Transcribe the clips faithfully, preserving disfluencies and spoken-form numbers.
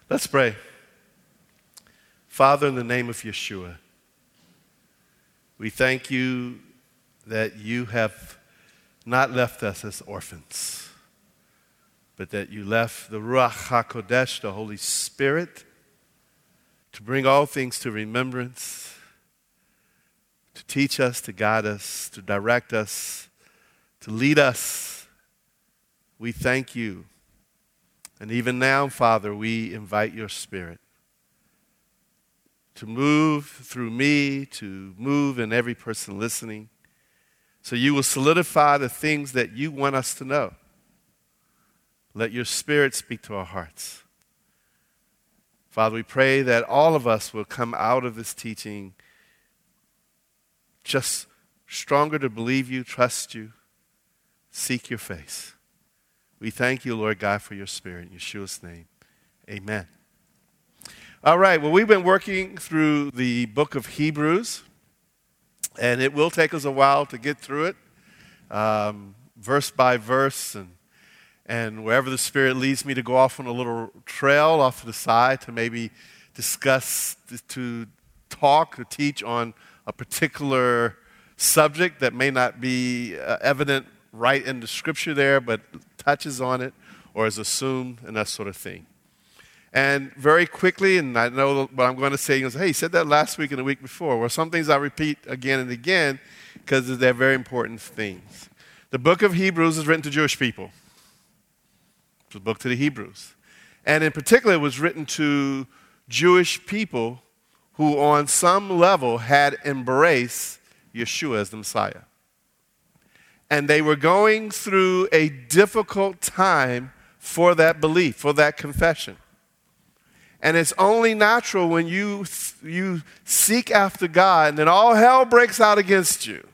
Let's pray. Father, in the name of Yeshua, we thank you that you have not left us as orphans, but that you left the Ruach HaKodesh, the Holy Spirit, to bring all things to remembrance, to teach us, to guide us, to direct us, to lead us. We thank you. And even now, Father, we invite your Spirit to move through me, to move in every person listening, so you will solidify the things that you want us to know. Let your Spirit speak to our hearts. Father, we pray that all of us will come out of this teaching just stronger to believe you, trust you, seek your face. We thank you, Lord God, for your Spirit. In Yeshua's name, amen. All right, well, we've been working through the book of Hebrews, and it will take us a while to get through it, um, verse by verse, and, and wherever the Spirit leads me to go off on a little trail off to the side to maybe discuss, to talk, to teach on a particular subject that may not be uh, evident right in the scripture there, but touches on it or is assumed and that sort of thing. And very quickly, and I know what I'm going to say, you say, hey, you said that last week and the week before. Well, some things I repeat again and again because they're very important things. The book of Hebrews is written to Jewish people. It's a book to the Hebrews. And in particular, it was written to Jewish people who on some level had embraced Yeshua as the Messiah. And they were going through a difficult time for that belief, for that confession. And it's only natural when you, you seek after God and then all hell breaks out against you.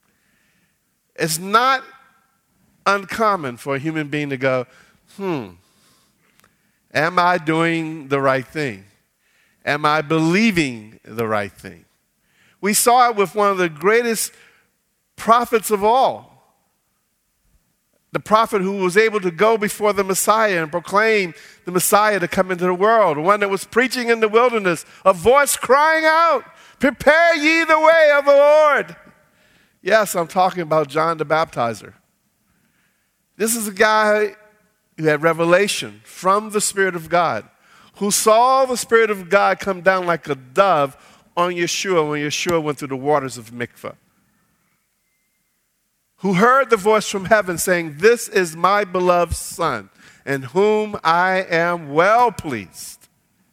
It's not uncommon for a human being to go, hmm, am I doing the right thing? Am I believing the right thing? We saw it with one of the greatest prophets of all. The prophet who was able to go before the Messiah and proclaim the Messiah to come into the world. One that was preaching in the wilderness, a voice crying out, prepare ye the way of the Lord. Yes, I'm talking about John the Baptizer. This is a guy who had revelation from the Spirit of God, who saw the Spirit of God come down like a dove on Yeshua when Yeshua went through the waters of Mikvah. Who heard the voice from heaven saying, this is my beloved Son, in whom I am well pleased.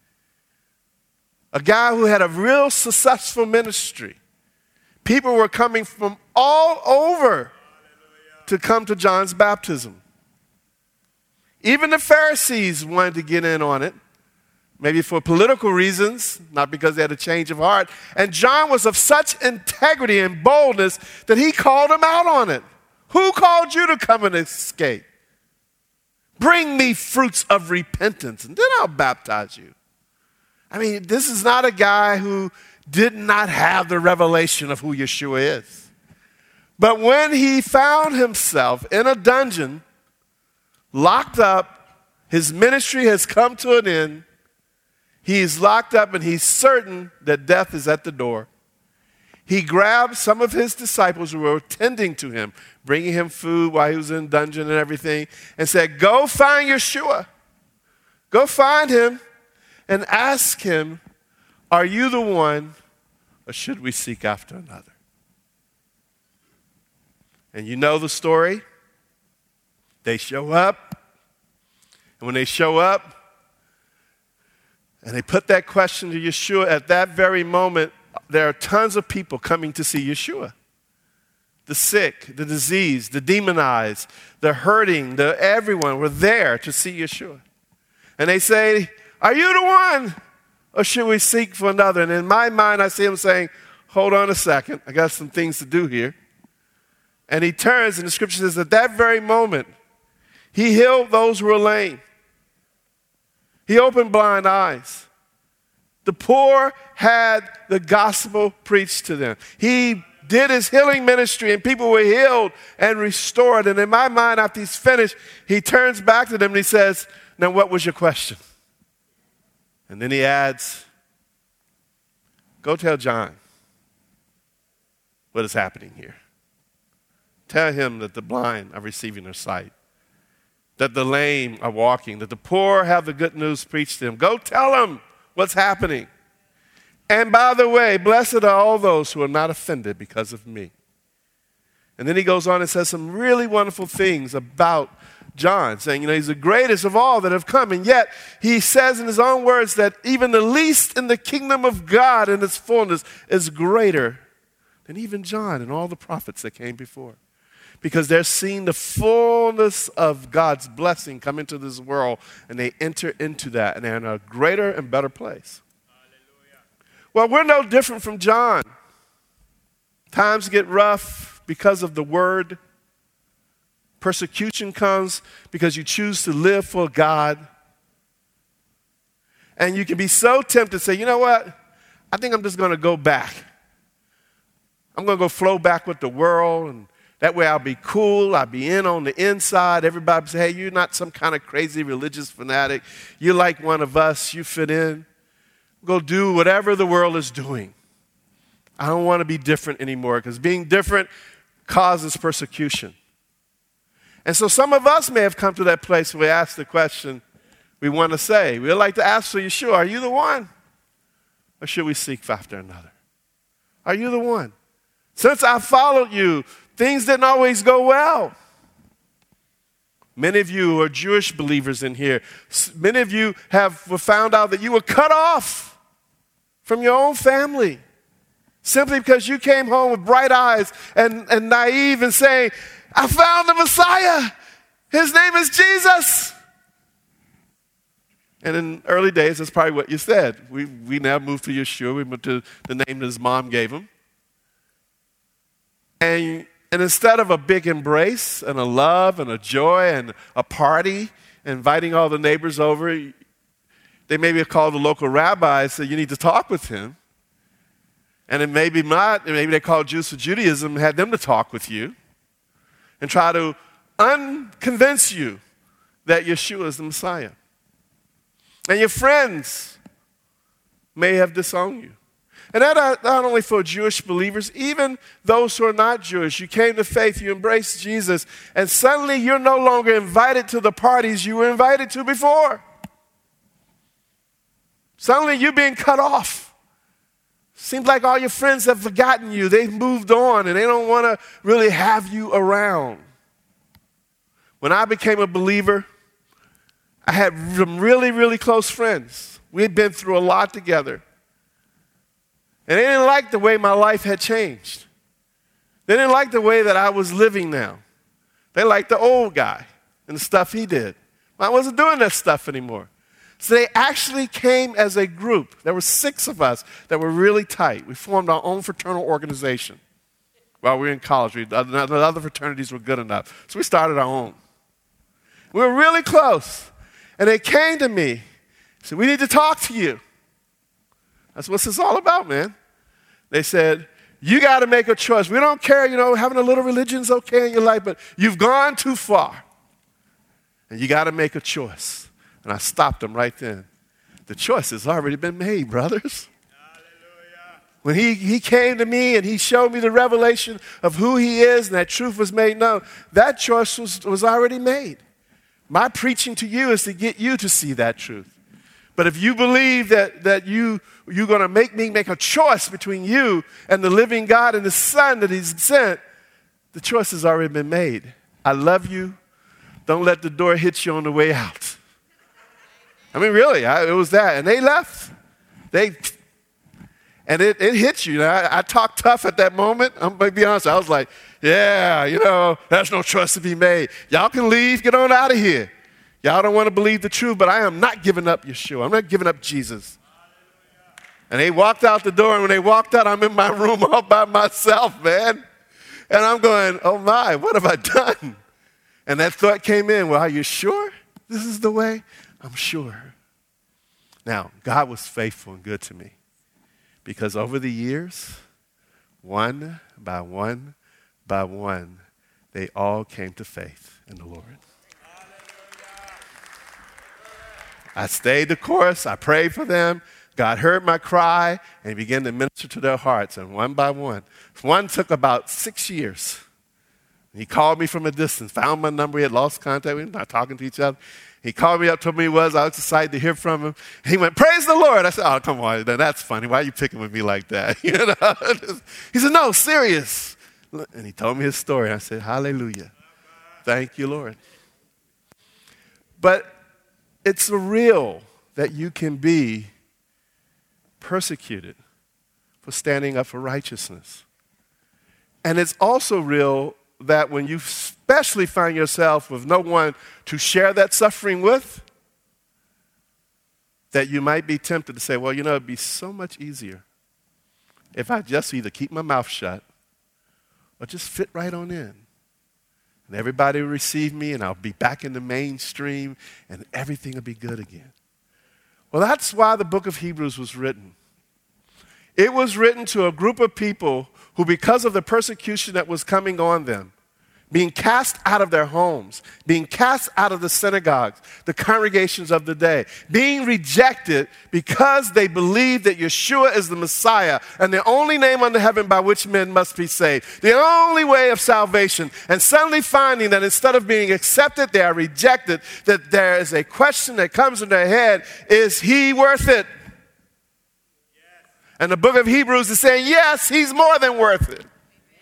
A guy who had a real successful ministry. People were coming from all over to come to John's baptism. Even the Pharisees wanted to get in on it, maybe for political reasons, not because they had a change of heart. And John was of such integrity and boldness that he called them out on it. Who called you to come and escape? Bring me fruits of repentance, and then I'll baptize you. I mean, this is not a guy who did not have the revelation of who Yeshua is. But when he found himself in a dungeon, locked up, his ministry has come to an end, he's locked up and he's certain that death is at the door. He grabbed some of his disciples who were tending to him, bringing him food while he was in dungeon and everything, and said, go find Yeshua. Go find him and ask him, are you the one or should we seek after another? And you know the story. They show up. And when they show up and they put that question to Yeshua, at that very moment, there are tons of people coming to see Yeshua. The sick, the diseased, the demonized, the hurting, the everyone were there to see Yeshua. And they say, are you the one or should we seek for another? And in my mind, I see him saying, hold on a second. I got some things to do here. And he turns, and the scripture says, at that very moment, he healed those who were lame. He opened blind eyes. The poor had the gospel preached to them. He did his healing ministry, and people were healed and restored. And in my mind, after he's finished, he turns back to them and he says, now what was your question? And then he adds, go tell John what is happening here. Tell him that the blind are receiving their sight, that the lame are walking, that the poor have the good news preached to them. Go tell them what's happening. And by the way, blessed are all those who are not offended because of me. And then he goes on and says some really wonderful things about John, saying, you know, he's the greatest of all that have come. And yet he says in his own words that even the least in the kingdom of God in its fullness is greater than even John and all the prophets that came before. Because they're seeing the fullness of God's blessing come into this world, and they enter into that, and they're in a greater and better place. Hallelujah. Well, we're no different from John. Times get rough because of the word. Persecution comes because you choose to live for God. And you can be so tempted to say, you know what? I think I'm just going to go back. I'm going to go flow back with the world, and that way I'll be cool. I'll be in on the inside. Everybody say, hey, you're not some kind of crazy religious fanatic. You're like one of us. You fit in. Go do whatever the world is doing. I don't want to be different anymore, because being different causes persecution. And so some of us may have come to that place where we ask the question we want to say. We'd like to ask for Yeshua, are you the one? Or should we seek after another? Are you the one? Since I followed you, things didn't always go well. Many of you are Jewish believers in here. Many of you have found out that you were cut off from your own family simply because you came home with bright eyes and, and naive and saying, I found the Messiah. His name is Jesus. And in early days, that's probably what you said. We, we now moved to Yeshua. We moved to the name that his mom gave him. And, and instead of a big embrace and a love and a joy and a party, inviting all the neighbors over, they maybe have called the local rabbi and said, you need to talk with him. And then maybe not, maybe they called Jews for Judaism and had them to talk with you and try to unconvince you that Yeshua is the Messiah. And your friends may have disowned you. And that not, not only for Jewish believers, even those who are not Jewish. You came to faith, you embraced Jesus, and suddenly you're no longer invited to the parties you were invited to before. Suddenly you're being cut off. Seems like all your friends have forgotten you. They've moved on, and they don't want to really have you around. When I became a believer, I had some really, really close friends. We had been through a lot together. And they didn't like the way my life had changed. They didn't like the way that I was living now. They liked the old guy and the stuff he did. I wasn't doing that stuff anymore. So they actually came as a group. There were six of us that were really tight. We formed our own fraternal organization while we were in college. We, the other fraternities were good enough. So we started our own. We were really close. And they came to me and said, we need to talk to you. I said, what's this all about, man? They said, you got to make a choice. We don't care, you know, having a little religion's okay in your life, but you've gone too far. And you got to make a choice. And I stopped them right then. The choice has already been made, brothers. Hallelujah. When he, he came to me and he showed me the revelation of who he is and that truth was made known, that choice was, was already made. My preaching to you is to get you to see that truth. But if you believe that, that you, you're going to make me make a choice between you and the living God and the Son that he's sent, the choice has already been made. I love you. Don't let the door hit you on the way out. I mean, really, I, it was that. And they left. They, and it, it hit you. I, I talked tough at that moment. I'm going to be honest. I was like, yeah, you know, there's no choice to be made. Y'all can leave. Get on out of here. Y'all don't want to believe the truth, but I am not giving up Yeshua. I'm not giving up Jesus. And they walked out the door, and when they walked out, I'm in my room all by myself, man. And I'm going, oh, my, what have I done? And that thought came in, well, are you sure this is the way? I'm sure. Now, God was faithful and good to me because over the years, one by one by one, they all came to faith in the Lord. I stayed the course. I prayed for them. God heard my cry and began to minister to their hearts. And one by one, one took about six years. He called me from a distance, found my number. He had lost contact with me, not talking to each other. He called me up, told me he was. I was excited to hear from him. He went, praise the Lord. I said, oh, come on. That's funny. Why are you picking with me like that? You know? He said, no, serious. And he told me his story. I said, hallelujah. Thank you, Lord. But it's real that you can be persecuted for standing up for righteousness. And it's also real that when you especially find yourself with no one to share that suffering with, that you might be tempted to say, well, you know, it'd be so much easier if I just either keep my mouth shut or just fit right on in. And everybody will receive me and I'll be back in the mainstream and everything will be good again. Well, that's why the book of Hebrews was written. It was written to a group of people who, because of the persecution that was coming on them, being cast out of their homes, being cast out of the synagogues, the congregations of the day, being rejected because they believed that Yeshua is the Messiah and the only name under heaven by which men must be saved, the only way of salvation, and suddenly finding that instead of being accepted, they are rejected, that there is a question that comes in their head, is he worth it? And the book of Hebrews is saying, yes, he's more than worth it.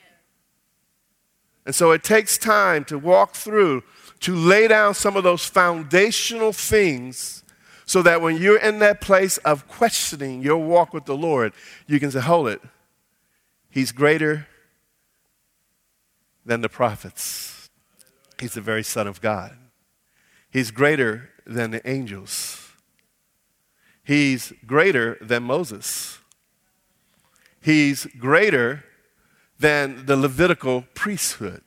And so it takes time to walk through, to lay down some of those foundational things so that when you're in that place of questioning your walk with the Lord, you can say, hold it. He's greater than the prophets. He's the very Son of God. He's greater than the angels. He's greater than Moses. He's greater than the Levitical priesthood.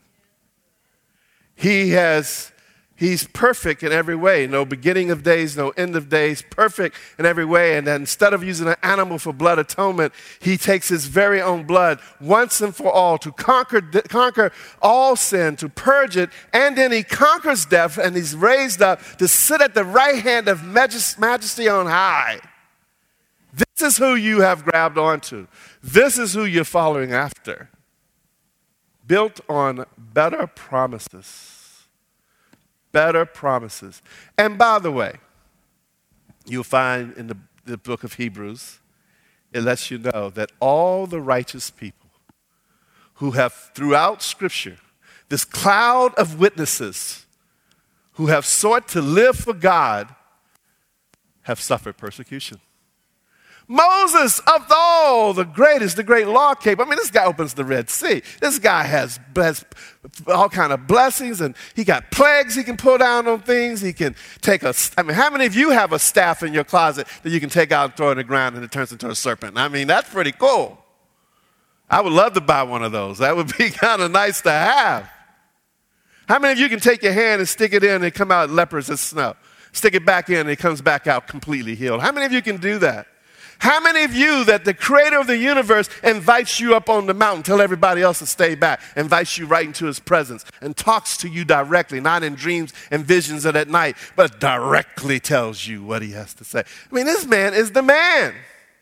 He has, he's perfect in every way. No beginning of days, no end of days, perfect in every way. And then instead of using an animal for blood atonement, he takes his very own blood once and for all to conquer, conquer all sin, to purge it. And then he conquers death and he's raised up to sit at the right hand of majesty on high. This is who you have grabbed onto. This is who you're following after. Built on better promises. Better promises. And by the way, you'll find in the, the book of Hebrews, it lets you know that all the righteous people who have throughout Scripture, this cloud of witnesses who have sought to live for God, have suffered persecution. Moses, of all the greatest, the great law keeper. I mean, this guy opens the Red Sea. This guy has, has all kind of blessings, and he got plagues he can pull down on things. He can take a, I mean, how many of you have a staff in your closet that you can take out and throw on the ground and it turns into a serpent? I mean, that's pretty cool. I would love to buy one of those. That would be kind of nice to have. How many of you can take your hand and stick it in and it come out lepers as snow? Stick it back in and it comes back out completely healed. How many of you can do that? How many of you that the creator of the universe invites you up on the mountain, tell everybody else to stay back, invites you right into his presence and talks to you directly, not in dreams and visions and at night, but directly tells you what he has to say? I mean, this man is the man.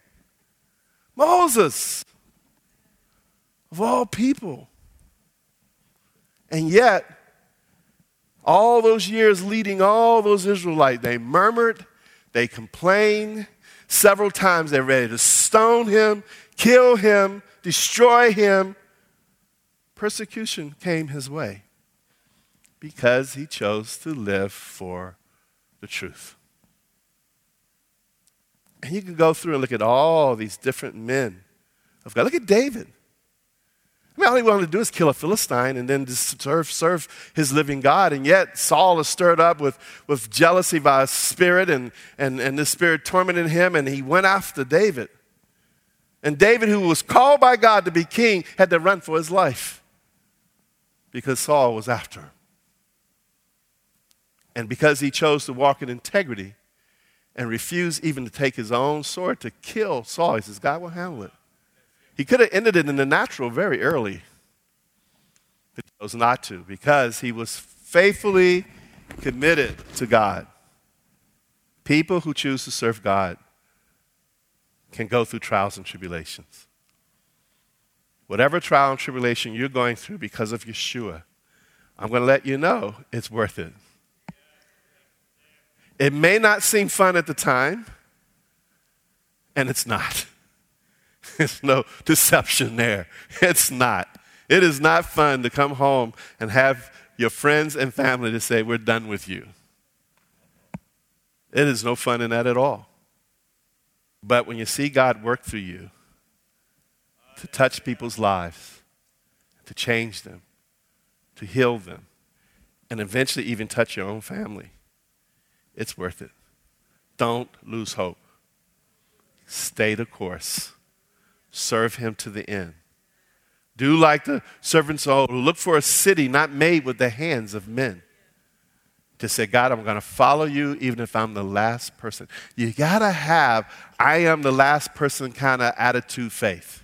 Moses, of all people. And yet, all those years leading all those Israelites, they murmured, they complained. Several times they're ready to stone him, kill him, destroy him. Persecution came his way because he chose to live for the truth. And you can go through and look at all these different men of God. Look at David. I mean, all he wanted to do is kill a Philistine and then just serve, serve his living God. And yet Saul is stirred up with, with jealousy by a spirit, and, and, and this spirit tormented him, and he went after David. And David, who was called by God to be king, had to run for his life because Saul was after him. And because he chose to walk in integrity and refused even to take his own sword to kill Saul, he says, God will handle it. He could have ended it in the natural very early, but he chose not to because he was faithfully committed to God. People who choose to serve God can go through trials and tribulations. Whatever trial and tribulation you're going through because of Yeshua, I'm going to let you know it's worth it. It may not seem fun at the time, and it's not. There's no deception there. It's not. It is not fun to come home and have your friends and family to say, we're done with you. It is no fun in that at all. But when you see God work through you to touch people's lives, to change them, to heal them, and eventually even touch your own family, it's worth it. Don't lose hope. Stay the course. Serve him to the end. Do like the servants of old, who look for a city not made with the hands of men. To say, God, I'm going to follow you even if I'm the last person. You got to have, I am the last person kind of attitude faith.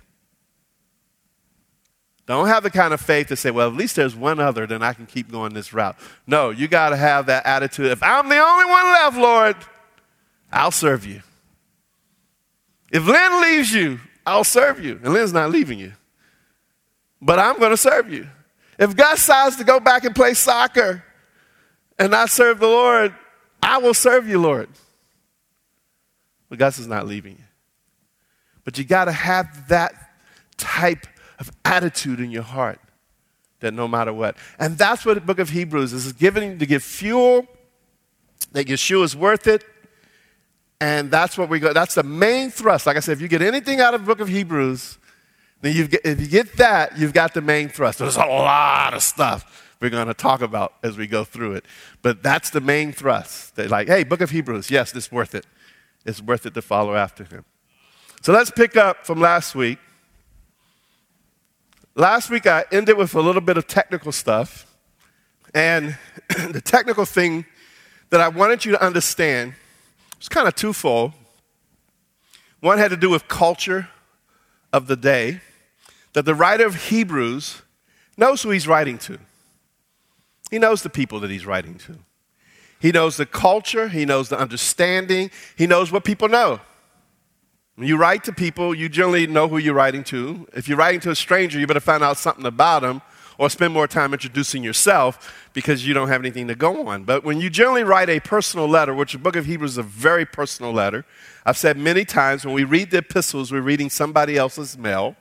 Don't have the kind of faith to say, well, at least there's one other, then I can keep going this route. No, you got to have that attitude. If I'm the only one left, Lord, I'll serve you. If Lynn leaves you, I'll serve you. And Lynn's not leaving you. But I'm going to serve you. If Gus decides to go back and play soccer and not serve the Lord, I will serve you, Lord. But Gus is not leaving you. But you got to have that type of attitude in your heart that no matter what. And that's what the book of Hebrews is. It's given to give fuel, that Yeshua is worth it. And that's what we go. That's the main thrust. Like I said, if you get anything out of the book of Hebrews, then you've get, if you get that, you've got the main thrust. There's a lot of stuff we're going to talk about as we go through it. But that's the main thrust. They're like, hey, book of Hebrews, yes, it's worth it. It's worth it to follow after him. So let's pick up from last week. Last week I ended with a little bit of technical stuff. And the technical thing that I wanted you to understand was kind of twofold. One had to do with culture of the day, that the writer of Hebrews knows who he's writing to. He knows the people that he's writing to. He knows the culture. He knows the understanding. He knows what people know. When you write to people, you generally know who you're writing to. If you're writing to a stranger, you better find out something about them or spend more time introducing yourself because you don't have anything to go on. But when you generally write a personal letter, which the book of Hebrews is a very personal letter, I've said many times when we read the epistles, we're reading somebody else's mail.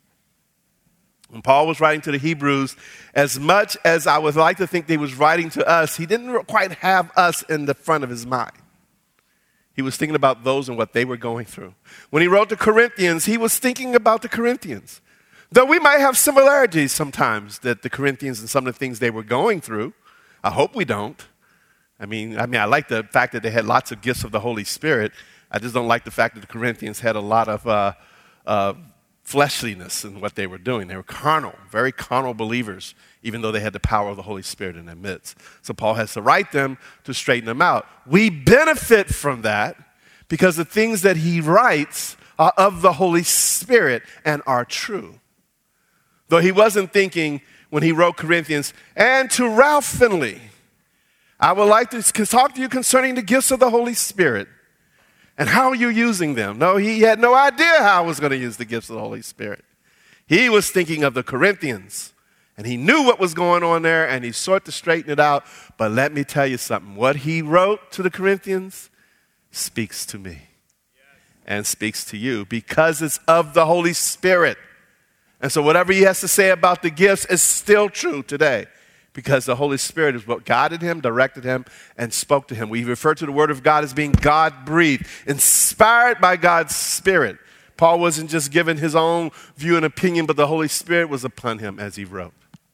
When Paul was writing to the Hebrews, as much as I would like to think that he was writing to us, he didn't quite have us in the front of his mind. He was thinking about those and what they were going through. When he wrote to Corinthians, he was thinking about the Corinthians. Though we might have similarities sometimes that the Corinthians and some of the things they were going through. I hope we don't. I mean, I mean, I like the fact that they had lots of gifts of the Holy Spirit. I just don't like the fact that the Corinthians had a lot of uh, uh, fleshliness in what they were doing. They were carnal, very carnal believers, even though they had the power of the Holy Spirit in their midst. So Paul has to write them to straighten them out. We benefit from that because the things that he writes are of the Holy Spirit and are true. Though he wasn't thinking when he wrote Corinthians, and to Ralph Finley, I would like to talk to you concerning the gifts of the Holy Spirit. And how are you using them? No, he had no idea how I was going to use the gifts of the Holy Spirit. He was thinking of the Corinthians. And he knew what was going on there, and he sought to straighten it out. But let me tell you something. What he wrote to the Corinthians speaks to me and speaks to you because it's of the Holy Spirit. And so whatever he has to say about the gifts is still true today because the Holy Spirit is what guided him, directed him, and spoke to him. We refer to the Word of God as being God-breathed, inspired by God's Spirit. Paul wasn't just given his own view and opinion, but the Holy Spirit was upon him as he wrote.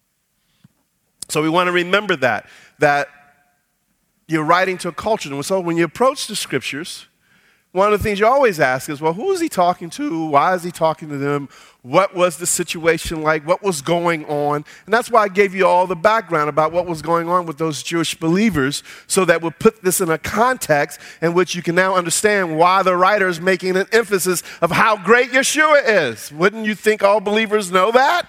So we want to remember that, that you're writing to a culture. And so when you approach the Scriptures, one of the things you always ask is, well, who is he talking to? Why is he talking to them? What was the situation like? What was going on? And that's why I gave you all the background about what was going on with those Jewish believers so that we'll put this in a context in which you can now understand why the writer is making an emphasis of how great Yeshua is. Wouldn't you think all believers know that?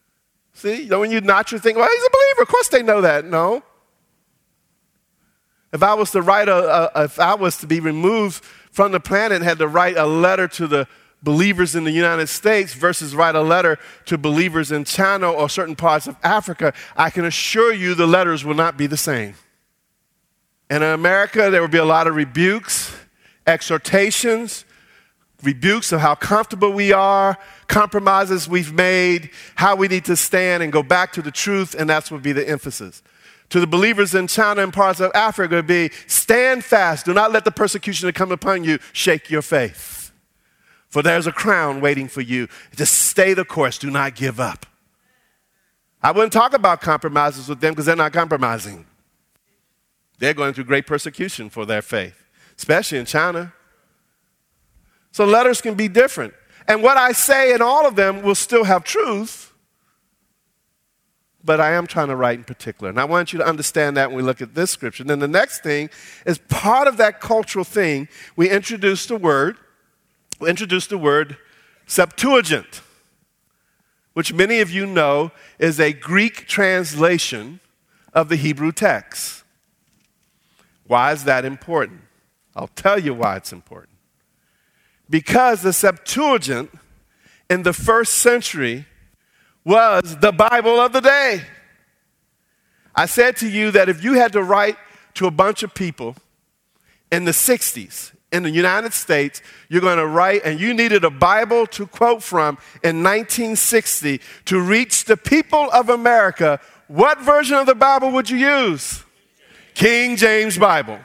See, when you not you think, well, he's a believer. Of course they know that. No. If I was to write a, a if I was to be removed from the planet and had to write a letter to the believers in the United States versus write a letter to believers in China or certain parts of Africa, I can assure you the letters will not be the same. And in America, there will be a lot of rebukes, exhortations, rebukes of how comfortable we are, compromises we've made, how we need to stand and go back to the truth, and that's what will be the emphasis. To the believers in China and parts of Africa, it would be stand fast. Do not let the persecution that come upon you shake your faith. For there's a crown waiting for you. Just stay the course. Do not give up. I wouldn't talk about compromises with them because they're not compromising. They're going through great persecution for their faith, especially in China. So letters can be different. And what I say in all of them will still have truth, but I am trying to write in particular. And I want you to understand that when we look at this scripture. And then the next thing is part of that cultural thing, we introduced the word, we introduced the word Septuagint, which many of you know is a Greek translation of the Hebrew text. Why is that important? I'll tell you why it's important. Because the Septuagint in the first century was the Bible of the day. I said to you that if you had to write to a bunch of people in the sixties in the United States, you're going to write, and you needed a Bible to quote from in nineteen sixty to reach the people of America, what version of the Bible would you use? King James Bible.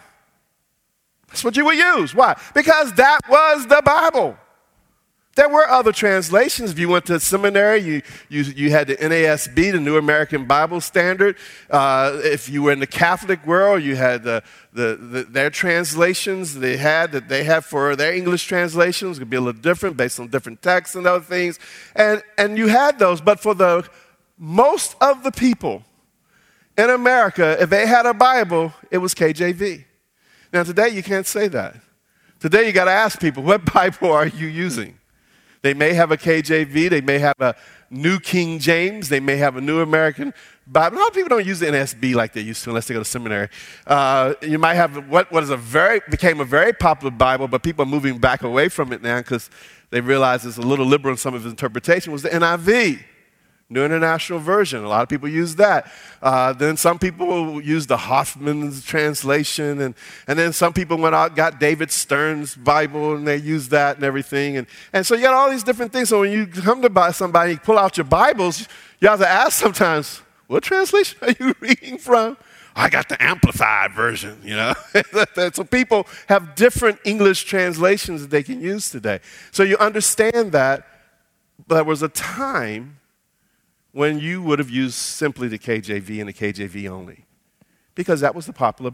That's what you would use. Why? Because that was the Bible. There were other translations. If you went to seminary, you, you, you had the N A S B, the New American Bible Standard. Uh, if you were in the Catholic world, you had the, the, the, their translations they had that they had for their English translations. It could be a little different based on different texts and other things. And, and you had those. But for the most of the people in America, if they had a Bible, it was K J V. Now, today you can't say that. Today you got to ask people, what Bible are you using? They may have a K J V. They may have a New King James. They may have a New American Bible. A lot of people don't use the N A S B like they used to unless they go to seminary. Uh, you might have what, what is a very, became a very popular Bible, but people are moving back away from it now because they realize it's a little liberal in some of its interpretation, was the N I V. New International Version. A lot of people use that. Uh, then some people use the Hoffman's translation. And, and then some people went out got David Stern's Bible, and they use that and everything. And, and so you got all these different things. So when you come to buy somebody, you pull out your Bibles, you have to ask sometimes, what translation are you reading from? I got the Amplified version, you know. So people have different English translations that they can use today. So you understand that there was a time when you would have used simply the K J V and the K J V only, because that was the popular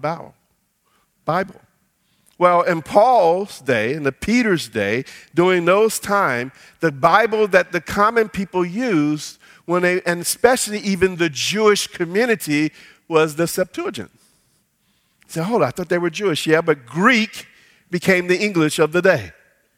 Bible. Well, in Paul's day, in the Peter's day, during those times, the Bible that the common people used, when they, and especially even the Jewish community, was the Septuagint. You say, hold on, I thought they were Jewish. Yeah, but Greek became the English of the day.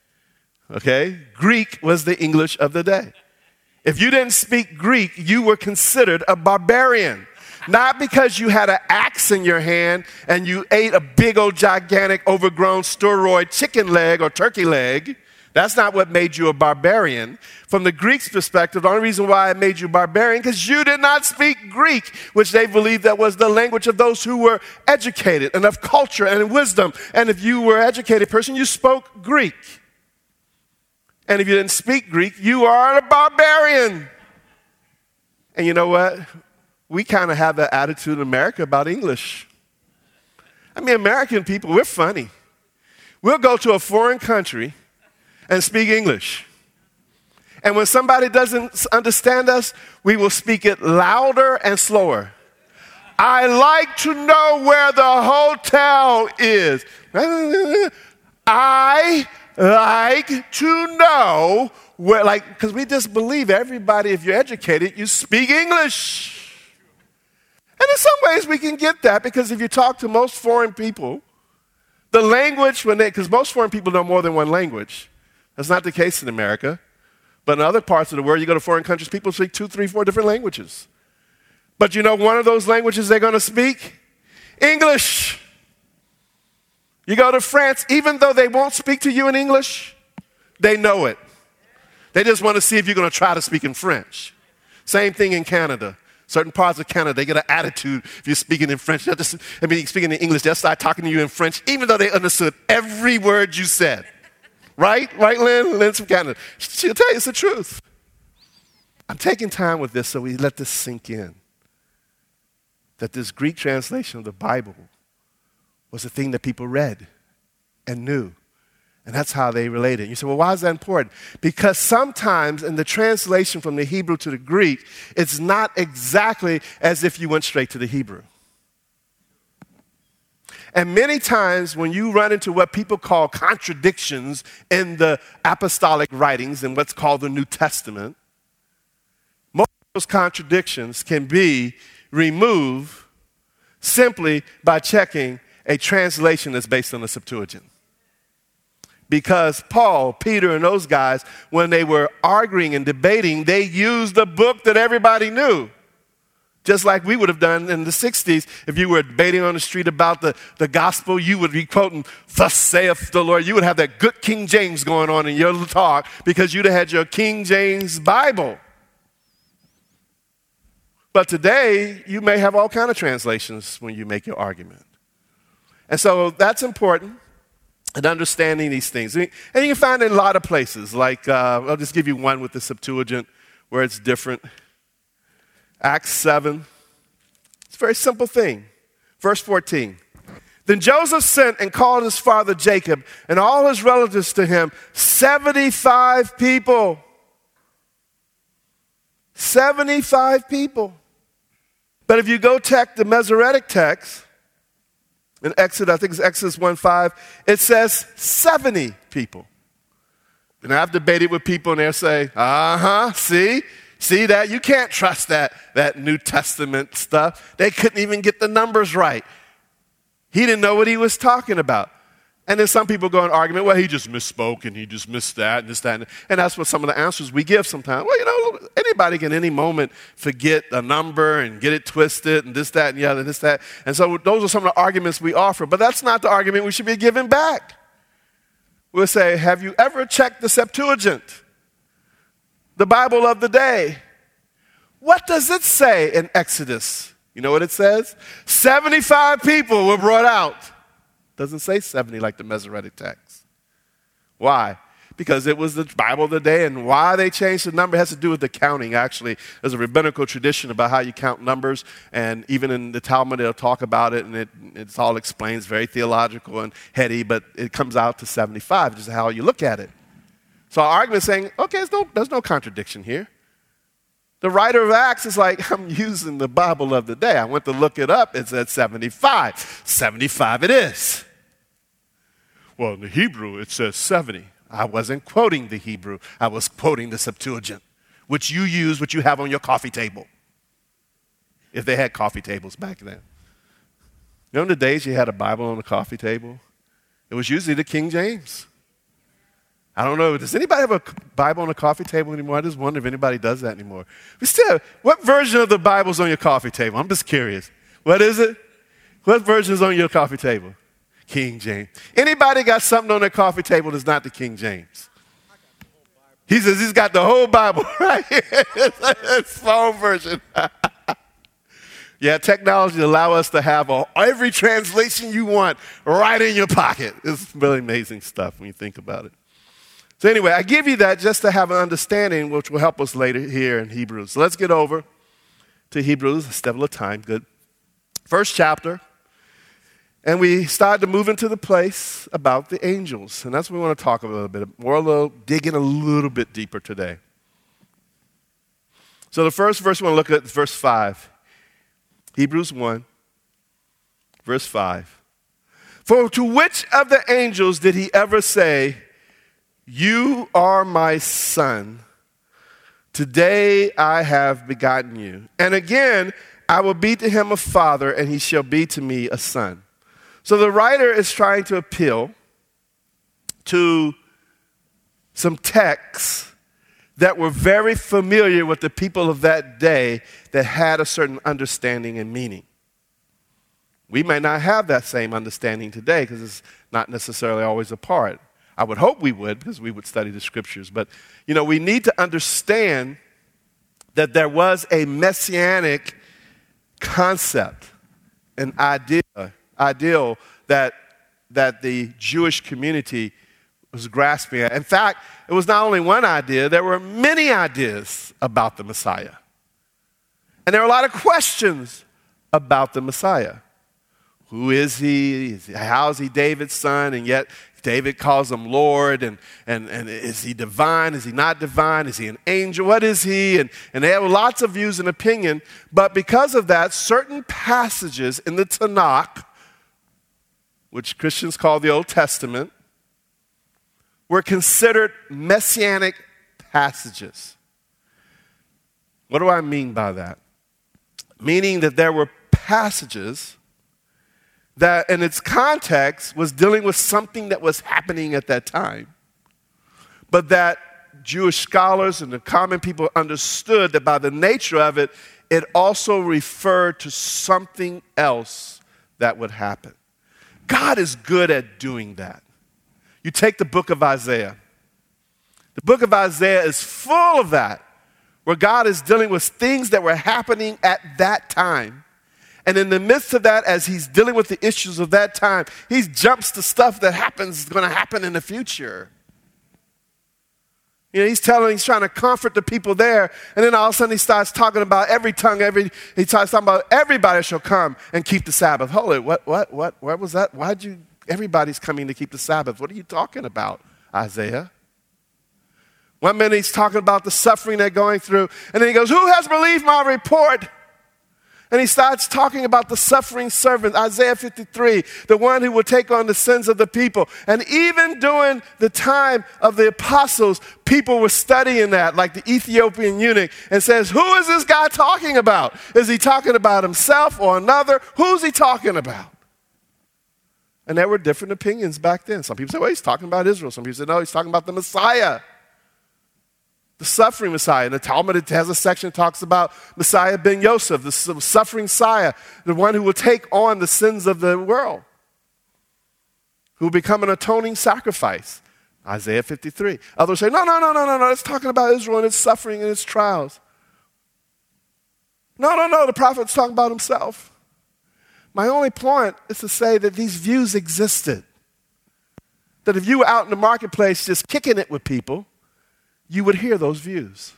Okay? Greek was the English of the day. If you didn't speak Greek, you were considered a barbarian. Not because you had an axe in your hand and you ate a big old gigantic overgrown steroid chicken leg or turkey leg. That's not what made you a barbarian. From the Greeks' perspective, the only reason why it made you a barbarian because you did not speak Greek, which they believed that was the language of those who were educated and of culture and wisdom. And if you were an educated person, you spoke Greek. And if you didn't speak Greek, you are a barbarian. And you know what? We kind of have that attitude in America about English. I mean, American people, we're funny. We'll go to a foreign country and speak English. And when somebody doesn't understand us, we will speak it louder and slower. I like to know where the hotel is. I like to know where, like, because we just believe everybody, if you're educated, you speak English. And in some ways we can get that because if you talk to most foreign people, the language, when they, because most foreign people know more than one language. That's not the case in America. But in other parts of the world, you go to foreign countries, people speak two, three, four different languages. But you know one of those languages they're going to speak? English. You go to France, even though they won't speak to you in English, they know it. They just want to see if you're going to try to speak in French. Same thing in Canada. Certain parts of Canada, they get an attitude if you're speaking in French. They'll just, I mean, speaking in English, they'll start talking to you in French, even though they understood every word you said. Right? Right, Lynn? Lynn's from Canada. She'll tell you it's the truth. I'm taking time with this so we let this sink in. That this Greek translation of the Bible was a thing that people read and knew. And that's how they related. You say, well, why is that important? Because sometimes in the translation from the Hebrew to the Greek, it's not exactly as if you went straight to the Hebrew. And many times when you run into what people call contradictions in the apostolic writings in what's called the New Testament, most of those contradictions can be removed simply by checking a translation that's based on the Septuagint. Because Paul, Peter, and those guys, when they were arguing and debating, they used a book that everybody knew. Just like we would have done in the sixties. If you were debating on the street about the, the gospel, you would be quoting, "Thus saith the Lord." You would have that good King James going on in your talk because you'd have had your King James Bible. But today, you may have all kinds of translations when you make your argument. And so that's important. And understanding these things. And you can find it in a lot of places. Like, uh, I'll just give you one with the Septuagint where it's different. Acts seven. It's a very simple thing. Verse fourteen. Then Joseph sent and called his father Jacob and all his relatives to him, seventy-five people. seventy-five people. But if you go check the Masoretic text, in Exodus, I think it's Exodus one five, it says seventy people. And I've debated with people and they'll say, uh-huh, see? See that? You can't trust that, that New Testament stuff. They couldn't even get the numbers right. He didn't know what he was talking about. And then some people go in argument, well, he just misspoke and he just missed that and this, that. And, and that's what some of the answers we give sometimes. Well, you know, anybody can any moment forget a number and get it twisted and this, that, and the other, and this, that. And so those are some of the arguments we offer. But that's not the argument we should be giving back. We'll say, have you ever checked the Septuagint, the Bible of the day? What does it say in Exodus? You know what it says? seventy-five people were brought out. Doesn't say seventy like the Masoretic text. Why? Because it was the Bible of the day, and why they changed the number has to do with the counting, actually. There's a rabbinical tradition about how you count numbers, and even in the Talmud, they'll talk about it, and it it's all explained. It's very theological and heady, but it comes out to seventy-five, just how you look at it. So our argument is saying, okay, there's no, there's no contradiction here. The writer of Acts is like, I'm using the Bible of the day. I went to look it up. It said seventy-five. seventy-five it is. Well, in the Hebrew, it says seventy. I wasn't quoting the Hebrew. I was quoting the Septuagint, which you use, which you have on your coffee table. If they had coffee tables back then. You know, in the days you had a Bible on the coffee table? It was usually the King James. I don't know. Does anybody have a Bible on a coffee table anymore? I just wonder if anybody does that anymore. But still, what version of the Bible is on your coffee table? I'm just curious. What is it? What version is on your coffee table? King James. Anybody got something on their coffee table that's not the King James? He says he's got the whole Bible right here. It's phone version. Yeah, technology allow us to have a, every translation you want right in your pocket. It's really amazing stuff when you think about it. So anyway, I give you that just to have an understanding, which will help us later here in Hebrews. So let's get over to Hebrews, a step at a time. Good. First chapter. And we started to move into the place about the angels. And that's what we want to talk a little bit more, a little, dig in a little bit deeper today. So the first verse we want to look at is verse five. Hebrews one, verse five. For to which of the angels did he ever say, "You are my son. Today I have begotten you. And again, I will be to him a father, and he shall be to me a son." So the writer is trying to appeal to some texts that were very familiar with the people of that day that had a certain understanding and meaning. We may not have that same understanding today because it's not necessarily always a part. I would hope we would because we would study the scriptures. But, you know, we need to understand that there was a messianic concept, an idea, ideal that, that the Jewish community was grasping at. In fact, it was not only one idea, there were many ideas about the Messiah. And there were a lot of questions about the Messiah. Who is he? Is he how is he David's son? And yet David calls him Lord. And, and, and is he divine? Is he not divine? Is he an angel? What is he? And, and they have lots of views and opinion. But because of that, certain passages in the Tanakh, which Christians call the Old Testament, were considered messianic passages. What do I mean by that? Meaning that there were passages that in its context was dealing with something that was happening at that time, but that Jewish scholars and the common people understood that by the nature of it, it also referred to something else that would happen. God is good at doing that. You take the book of Isaiah. The book of Isaiah is full of that, where God is dealing with things that were happening at that time. And in the midst of that, as he's dealing with the issues of that time, he jumps to stuff that happens, going to happen in the future. You know, he's telling, he's trying to comfort the people there, and then all of a sudden he starts talking about every tongue, every, he starts talking about everybody shall come and keep the Sabbath. Hold it, what, what, what, where was that? Why'd you, everybody's coming to keep the Sabbath. What are you talking about, Isaiah? One minute he's talking about the suffering they're going through, and then he goes, who has believed my report? And he starts talking about the suffering servant, Isaiah fifty-three, the one who will take on the sins of the people. And even during the time of the apostles, people were studying that, like the Ethiopian eunuch, and says, who is this guy talking about? Is he talking about himself or another? Who's he talking about? And there were different opinions back then. Some people say, well, he's talking about Israel. Some people say, no, he's talking about the Messiah. The suffering Messiah. And the Talmud it has a section that talks about Messiah ben Yosef, the suffering Messiah, the one who will take on the sins of the world, who will become an atoning sacrifice. Isaiah fifty-three. Others say, no, no, no, no, no, no, it's talking about Israel and its suffering and its trials. No, no, no, the prophet's talking about himself. My only point is to say that these views existed. That if you were out in the marketplace just kicking it with people, you would hear those views.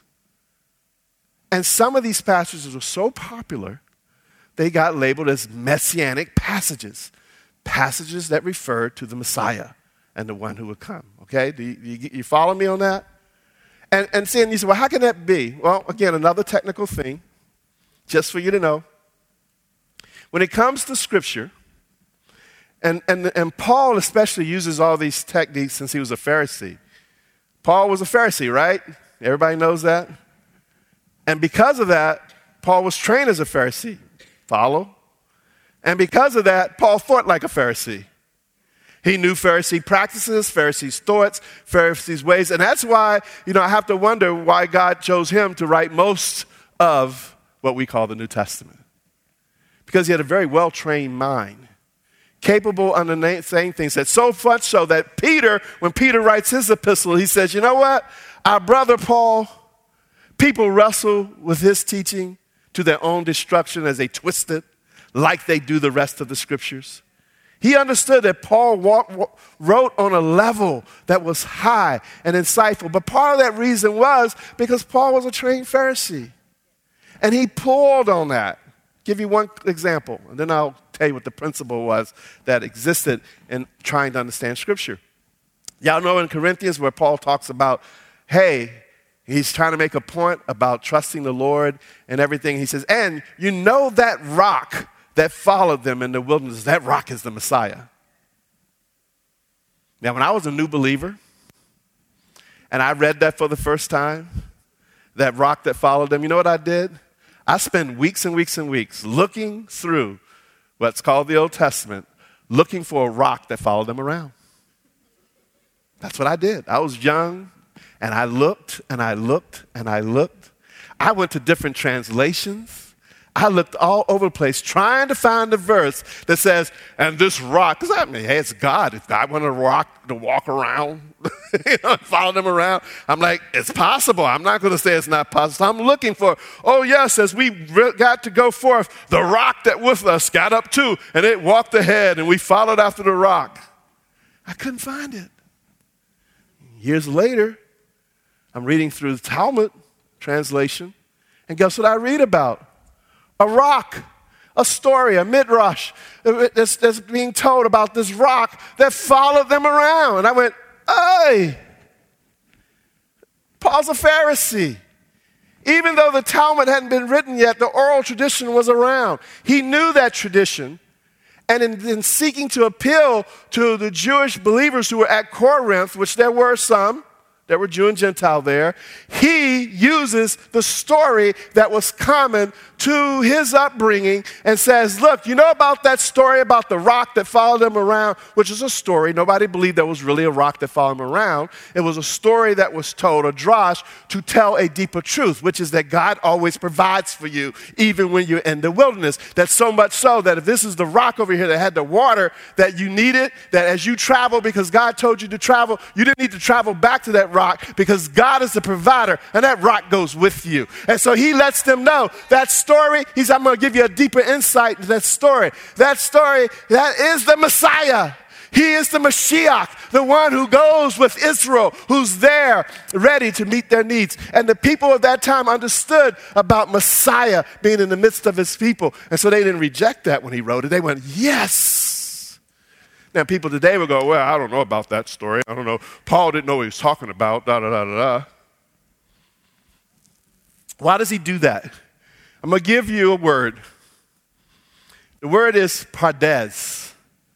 And some of these passages were so popular, they got labeled as messianic passages, passages that refer to the Messiah and the one who would come. Okay, do you, you, you follow me on that? And, and seeing, you say, well, how can that be? Well, again, another technical thing, just for you to know. When it comes to Scripture, and, and, and Paul especially uses all these techniques since he was a Pharisee. Paul was a Pharisee, right? Everybody knows that. And because of that, Paul was trained as a Pharisee. Follow? And because of that, Paul thought like a Pharisee. He knew Pharisee practices, Pharisees' thoughts, Pharisees' ways. And that's why, you know, I have to wonder why God chose him to write most of what we call the New Testament. Because he had a very well-trained mind, capable of saying things that so much so that Peter, when Peter writes his epistle, he says, you know what? Our brother Paul, people wrestle with his teaching to their own destruction as they twist it, like they do the rest of the scriptures. He understood that Paul walked, wrote on a level that was high and insightful. But part of that reason was because Paul was a trained Pharisee. And he pulled on that. Give you one example, and then I'll tell you what the principle was that existed in trying to understand Scripture. Y'all know in Corinthians where Paul talks about, hey, he's trying to make a point about trusting the Lord and everything. He says, and you know that rock that followed them in the wilderness, that rock is the Messiah. Now, when I was a new believer, and I read that for the first time, that rock that followed them, you know what I did? I spent weeks and weeks and weeks looking through what's called the Old Testament, looking for a rock that followed them around. That's what I did. I was young, and I looked, and I looked, and I looked. I went to different translations. I looked all over the place trying to find the verse that says, and this rock, because I mean, hey, it's God. If God wanted a rock to walk around, you know, follow them around, I'm like, it's possible. I'm not going to say it's not possible. So I'm looking for, oh, yes, as we got to go forth, the rock that with us got up too, and it walked ahead, and we followed after the rock. I couldn't find it. Years later, I'm reading through the Talmud translation, and guess what I read about? A rock, a story, a midrash that's, that's being told about this rock that followed them around. And I went, hey, Paul's a Pharisee. Even though the Talmud hadn't been written yet, the oral tradition was around. He knew that tradition. And in, in seeking to appeal to the Jewish believers who were at Corinth, which there were some, there were Jew and Gentile there, he uses the story that was common to his upbringing and says, look, you know about that story about the rock that followed him around, which is a story. Nobody believed there was really a rock that followed him around. It was a story that was told, a drash, to tell a deeper truth, which is that God always provides for you, even when you're in the wilderness. That's so much so that if this is the rock over here that had the water that you needed, that as you travel, because God told you to travel, you didn't need to travel back to that rock because God is the provider, and that rock goes with you. And so he lets them know that story. He's, I'm going to give you a deeper insight into that story. That story, that is the Messiah. He is the Mashiach, the one who goes with Israel, who's there ready to meet their needs. And the people of that time understood about Messiah being in the midst of his people. And so they didn't reject that when he wrote it. They went, yes. Now, people today will go, well, I don't know about that story. I don't know. Paul didn't know what he was talking about, da, da, da, da, da. Why does he do that? I'm going to give you a word. The word is pardes.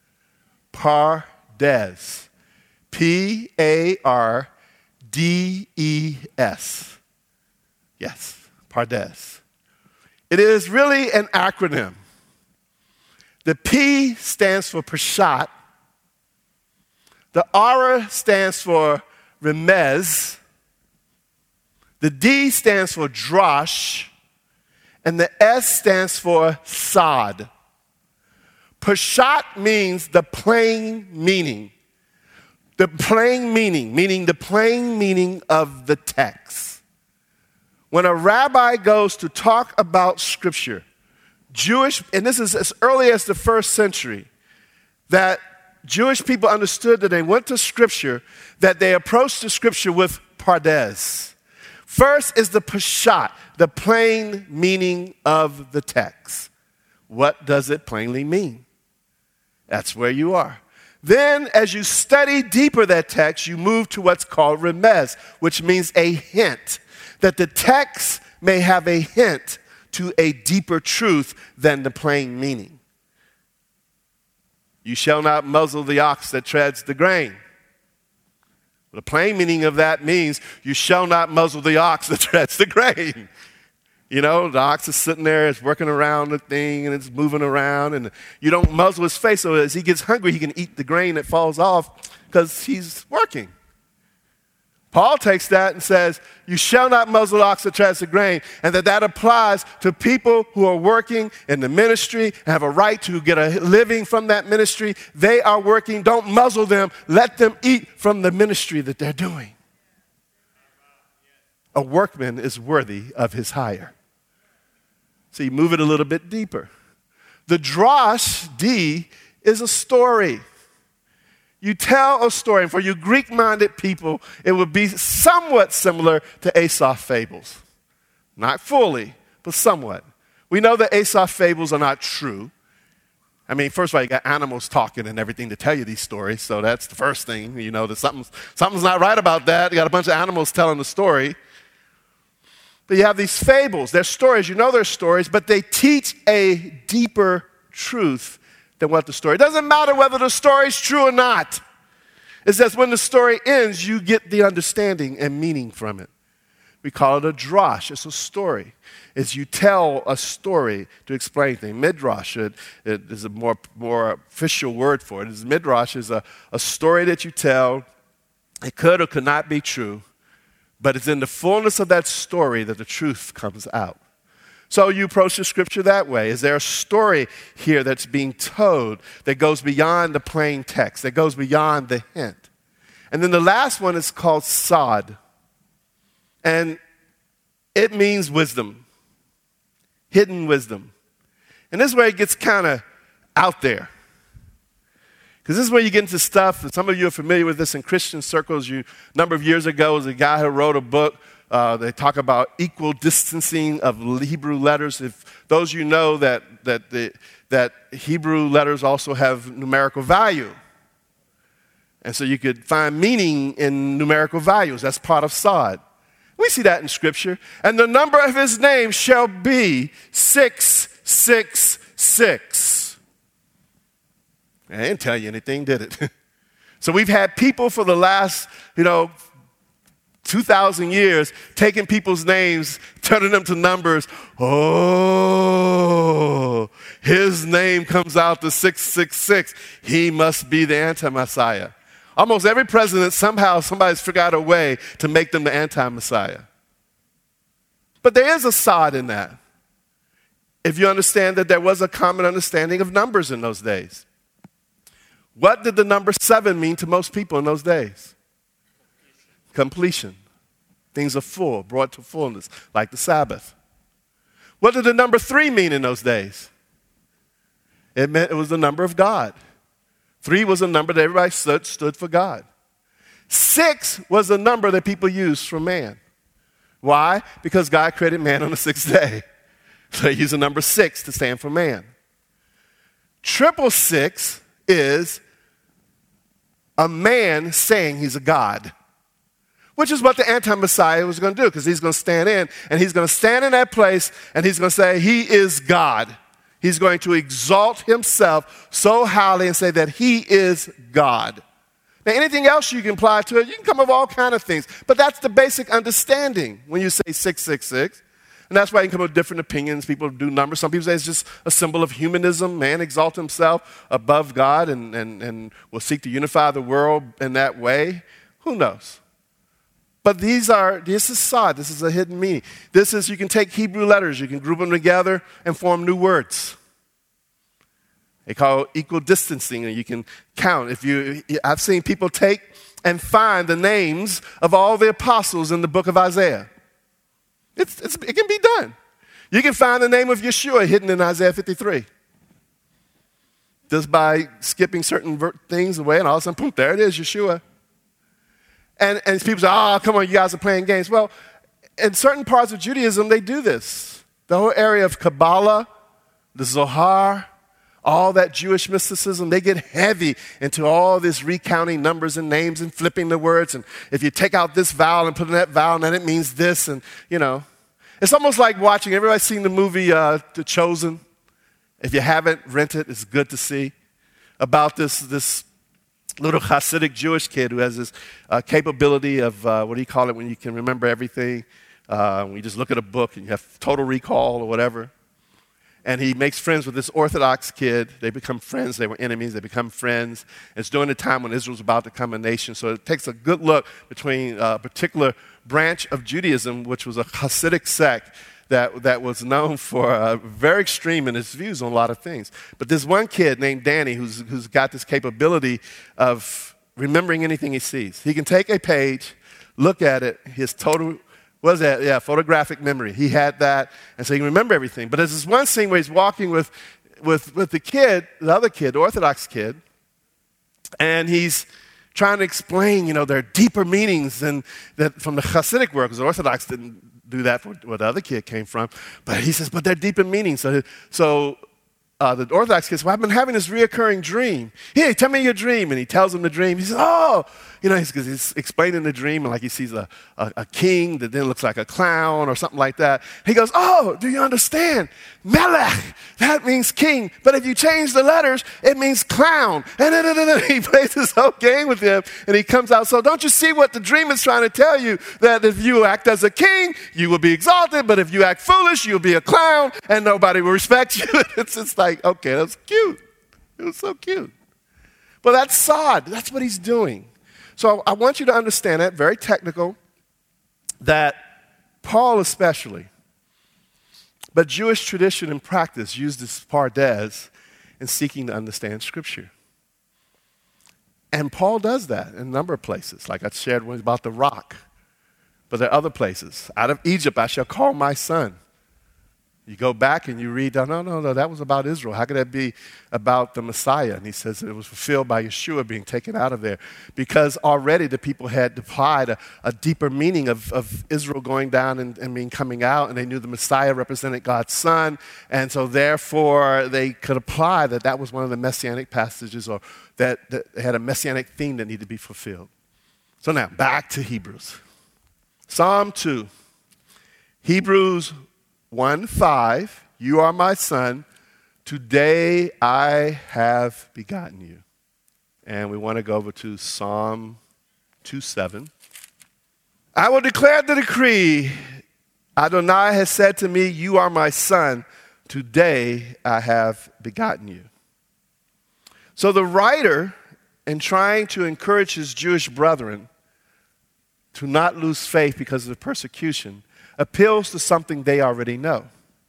Pardes. P A R D E S. Yes, pardes. It is really an acronym. The P stands for Peshat. The R stands for Remez. The D stands for Drash. And the S stands for Sod. Peshat means the plain meaning. The plain meaning, meaning the plain meaning of the text. When a rabbi goes to talk about Scripture, Jewish, and this is as early as the first century, that Jewish people understood that they went to Scripture, that they approached the Scripture with pardes. First is the Peshat, the plain meaning of the text. What does it plainly mean? That's where you are. Then, as you study deeper that text, you move to what's called remez, which means a hint, that the text may have a hint to a deeper truth than the plain meaning. You shall not muzzle the ox that treads the grain. The plain meaning of that means you shall not muzzle the ox that treads the grain. You know, the ox is sitting there, it's working around the thing, and it's moving around, and you don't muzzle his face so as he gets hungry, he can eat the grain that falls off because he's working. Paul takes that and says, you shall not muzzle the ox that treads the grain, and that that applies to people who are working in the ministry and have a right to get a living from that ministry. They are working. Don't muzzle them. Let them eat from the ministry that they're doing. A workman is worthy of his hire. So you move it a little bit deeper. The drash, D, is a story. You tell a story, and for you Greek-minded people, it would be somewhat similar to Aesop fables. Not fully, but somewhat. We know that Aesop fables are not true. I mean, first of all, you got animals talking and everything to tell you these stories, so that's the first thing. You know that something's, something's not right about that. You got a bunch of animals telling the story. But you have these fables. They're stories. You know they're stories, but they teach a deeper truth than what the story. It doesn't matter whether the story is true or not. It's just when the story ends, you get the understanding and meaning from it. We call it a drash. It's a story. It's you tell a story to explain things. Midrash it, it is a more, more official word for it. It's midrash is a, a story that you tell. It could or could not be true, but it's in the fullness of that story that the truth comes out. So you approach the scripture that way. Is there a story here that's being told that goes beyond the plain text, that goes beyond the hint? And then the last one is called sod. And it means wisdom, hidden wisdom. And this is where it gets kind of out there. Because this is where you get into stuff, and some of you are familiar with this in Christian circles. You, a number of years ago, was a guy who wrote a book. Uh, they talk about equal distancing of Hebrew letters. If those of you know that, that, the, that Hebrew letters also have numerical value. And so you could find meaning in numerical values. That's part of sod. We see that in Scripture. And the number of his name shall be six six six. I didn't tell you anything, did it? So we've had people for the last, you know, two thousand years taking people's names, turning them to numbers. Oh, his name comes out to six six six. He must be the anti-Messiah. Almost every president, somehow somebody's figured out a way to make them the anti-Messiah. But there is a sod in that. If you understand that there was a common understanding of numbers in those days. What did the number seven mean to most people in those days? Completion. Things are full, brought to fullness, like the Sabbath. What did the number three mean in those days? It meant it was the number of God. Three was a number that everybody stood, stood for God. Six was a number that people used for man. Why? Because God created man on the sixth day. So they use the number six to stand for man. Triple six is a man saying he's a God, which is what the anti-Messiah was going to do, because he's going to stand in, and he's going to stand in that place, and he's going to say he is God. He's going to exalt himself so highly and say that he is God. Now, anything else you can apply to it, you can come up with all kinds of things, but that's the basic understanding when you say six six six. And that's why you can come up with different opinions. People do numbers. Some people say it's just a symbol of humanism. Man exalts himself above God and, and, and will seek to unify the world in that way. Who knows? But these are, this is sod. This is a hidden meaning. This is, you can take Hebrew letters, you can group them together and form new words. They call it equal distancing, and you can count. If you, I've seen people take and find the names of all the apostles in the book of Isaiah. It's, it's, it can be done. You can find the name of Yeshua hidden in Isaiah fifty-three. Just by skipping certain ver- things away, and all of a sudden, boom, there it is, Yeshua. And, and people say, oh, come on, you guys are playing games. Well, in certain parts of Judaism, they do this. The whole area of Kabbalah, the Zohar, all that Jewish mysticism, they get heavy into all this recounting numbers and names and flipping the words. And if you take out this vowel and put in that vowel, then it means this. And, you know, it's almost like watching, everybody seen the movie uh, The Chosen? If you haven't, rent it. It's good to see. About this, this little Hasidic Jewish kid who has this uh, capability of, uh, what do you call it when you can remember everything? Uh, when you just look at a book and you have total recall or whatever. And he makes friends with this Orthodox kid. They become friends. They were enemies. They become friends. It's during the time when Israel's about to become a nation. So it takes a good look between a particular branch of Judaism, which was a Hasidic sect that, that was known for uh, very extreme in its views on a lot of things. But this one kid named Danny who's, who's got this capability of remembering anything he sees. He can take a page, look at it, his total... What is that? Yeah, photographic memory. He had that, and so he can remember everything. But there's this one scene where he's walking with, with, with the kid, the other kid, the Orthodox kid, and he's trying to explain, you know, there are deeper meanings than, that from the Hasidic world, because the Orthodox didn't do that for where the other kid came from. But he says, but they're deeper meanings. So, so uh, the Orthodox kid says, well, I've been having this reoccurring dream. Here, tell me your dream. And he tells him the dream. He says, oh, you know, he's, he's explaining the dream, and like he sees a, a, a king that then looks like a clown or something like that. He goes, oh, do you understand? Melech, that means king. But if you change the letters, it means clown. And then, and then, and then he plays this whole game with him, and he comes out. So don't you see what the dream is trying to tell you? That if you act as a king, you will be exalted. But if you act foolish, you'll be a clown, and nobody will respect you. It's just like, okay, that's cute. It was so cute. But that's sod. That's what he's doing. So I want you to understand that, very technical, that Paul especially, But Jewish tradition and practice used this pardes in seeking to understand Scripture. And Paul does that in a number of places, like I shared one about the rock. But there are other places. Out of Egypt I shall call my son. You go back and you read, no, no, no, no, that was about Israel. How could that be about the Messiah? And he says it was fulfilled by Yeshua being taken out of there. Because already the people had applied a, a deeper meaning of, of Israel going down and, and being coming out, and they knew the Messiah represented God's son. And so therefore they could apply that that was one of the messianic passages, or that, that had a messianic theme that needed to be fulfilled. So now, back to Hebrews. Psalm two. Hebrews one five, you are my son, today I have begotten you. And we want to go over to Psalm two seven. I will declare the decree, Adonai has said to me, you are my son, today I have begotten you. So the writer, in trying to encourage his Jewish brethren to not lose faith because of the persecution, appeals to something they already know.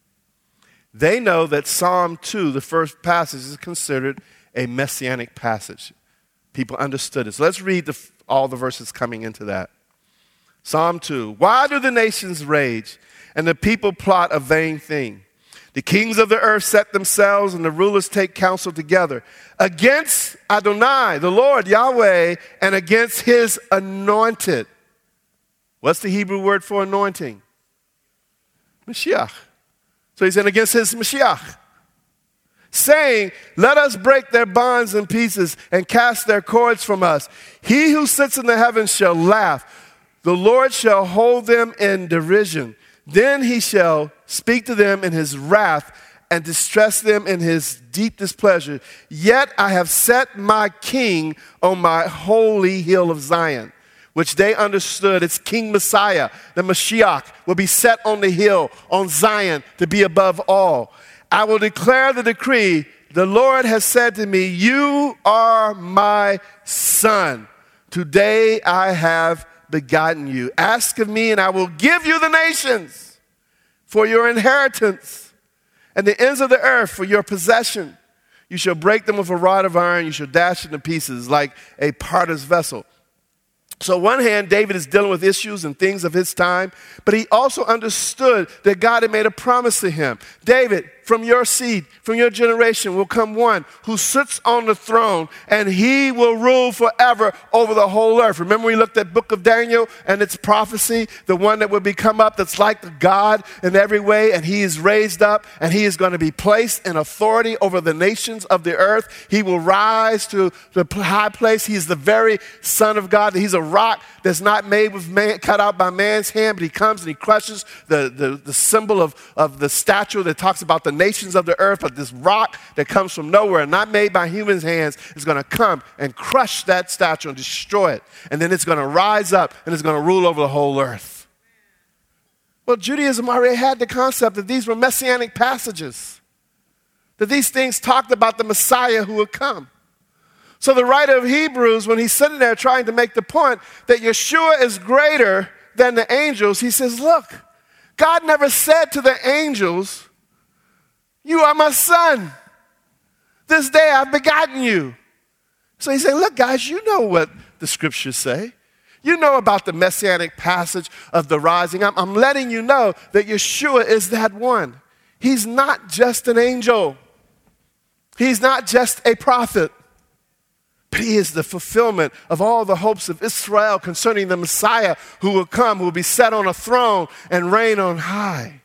They know that Psalm two, the first passage, is considered a messianic passage. People understood it. So let's read the, all the verses coming into that. Psalm two. Why do the nations rage and the people plot a vain thing? The kings of the earth set themselves and the rulers take counsel together against Adonai, the Lord, Yahweh, and against his anointed. What's the Hebrew word for anointing? Mashiach. So he's in against his Mashiach, saying, let us break their bonds in pieces and cast their cords from us. He who sits in the heavens shall laugh. The Lord shall hold them in derision. Then he shall speak to them in his wrath and distress them in his deep displeasure. Yet I have set my king on my holy hill of Zion, which they understood its King Messiah, the Mashiach, will be set on the hill, on Zion, to be above all. I will declare the decree, the Lord has said to me, you are my son. Today I have begotten you. Ask of me and I will give you the nations for your inheritance and the ends of the earth for your possession. You shall break them with a rod of iron. You shall dash them to pieces like a potter's vessel. So on one hand, David is dealing with issues and things of his time, but he also understood that God had made a promise to him. David, from your seed, from your generation will come one who sits on the throne, and he will rule forever over the whole earth. Remember we looked at book of Daniel and its prophecy, the one that would become up that's like God in every way, and he is raised up, and he is going to be placed in authority over the nations of the earth. He will rise to the high place. He is the very Son of God. He's a rock that's not made with man, cut out by man's hand, but he comes and he crushes the, the, the symbol of, of the statue that talks about the nations of the earth, but this rock that comes from nowhere and not made by human hands is going to come and crush that statue and destroy it. And then it's going to rise up and it's going to rule over the whole earth. Well, Judaism already had the concept that these were messianic passages, that these things talked about the Messiah who would come. So the writer of Hebrews, when he's sitting there trying to make the point that Yeshua is greater than the angels, he says, look, God never said to the angels, you are my son. This day I've begotten you. So he's saying, look, guys, you know what the scriptures say. You know about the messianic passage of the rising. I'm, I'm letting you know that Yeshua is that one. He's not just an angel. He's not just a prophet. But he is the fulfillment of all the hopes of Israel concerning the Messiah who will come, who will be set on a throne and reign on high.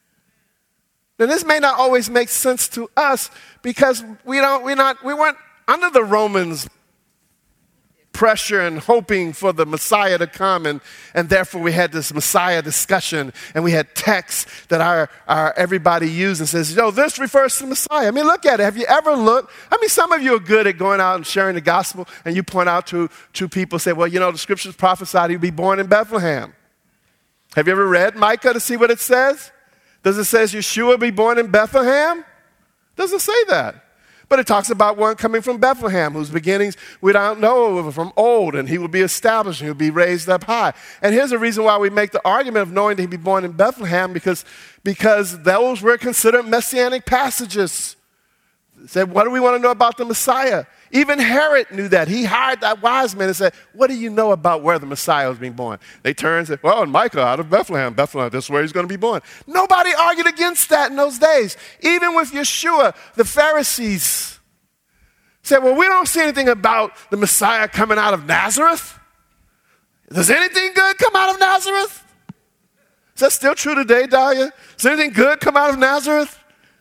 Now, this may not always make sense to us because we don't, we're not, we weren't under the Romans' pressure and hoping for the Messiah to come, and, and therefore we had this Messiah discussion, and we had texts that our, our everybody used and says, yo, this refers to the Messiah. I mean, look at it. Have you ever looked? I mean, some of you are good at going out and sharing the gospel, and you point out to, to people, say, well, you know, the scriptures prophesied he'd be born in Bethlehem. Have you ever read Micah to see what it says? Does it say Yeshua be born in Bethlehem? Doesn't say that. But it talks about one coming from Bethlehem, whose beginnings we don't know from old, and he will be established, and he will be raised up high. And here's the reason why we make the argument of knowing that he'd be born in Bethlehem, because, because those were considered messianic passages. Said, what do we want to know about the Messiah? Even Herod knew that. He hired that wise man and said, what do you know about where the Messiah was being born? They turned and said, well, and Micah out of Bethlehem. Bethlehem, that's where he's going to be born. Nobody argued against that in those days. Even with Yeshua, the Pharisees said, well, we don't see anything about the Messiah coming out of Nazareth. Does anything good come out of Nazareth? Is that still true today, Dahlia? Does anything good come out of Nazareth?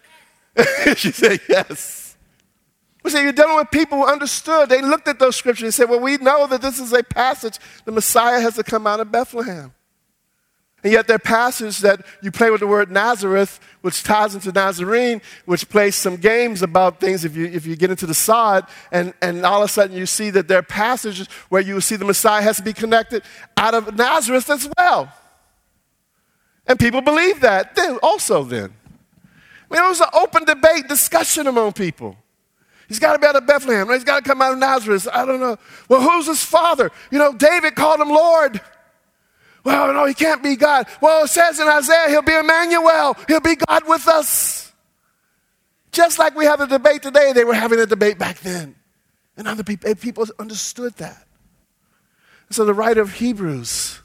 She said, yes. We say you're dealing with people who understood. They looked at those scriptures and said, well, we know that this is a passage. The Messiah has to come out of Bethlehem. And yet there are passages that you play with the word Nazareth, which ties into Nazarene, which plays some games about things if you, if you get into the sod, and, and all of a sudden you see that there are passages where you see the Messiah has to be connected out of Nazareth as well. And people believe that then also then. I mean, it was an open debate, discussion among people. He's got to be out of Bethlehem. He's got to come out of Nazareth. I don't know. Well, who's his father? You know, David called him Lord. Well, no, he can't be God. Well, it says in Isaiah, he'll be Emmanuel. He'll be God with us. Just like we have a debate today, they were having a debate back then. And other people, people understood that. So the writer of Hebrews